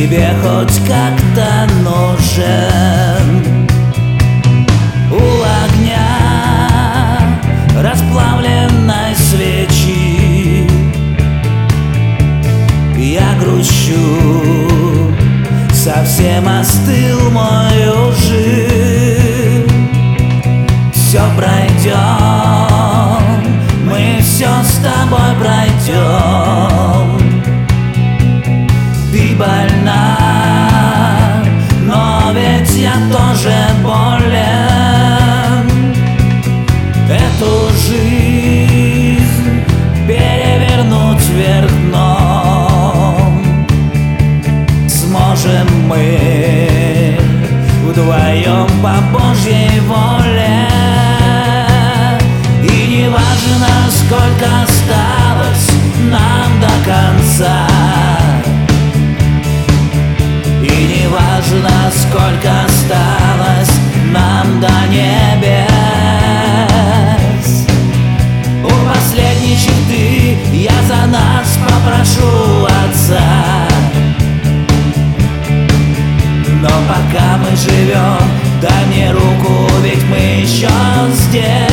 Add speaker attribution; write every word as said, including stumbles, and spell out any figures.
Speaker 1: тебе хоть как-то нужен. У огня расплавленной свечи я грущу, совсем остыл мой ужин. Все пройдем, мы все с тобой пройдем. Ты больна, но ведь я тоже болен. Эту жизнь перевернуть вверх дном сможем мы вдвоем по Божьей воле. И не важно, сколько осталось нам до конца, и не важно, сколько осталось нам до небес. У последней черты я за нас попрошу Отца. Но пока мы живем, дай мне руку, ведь мы еще здесь.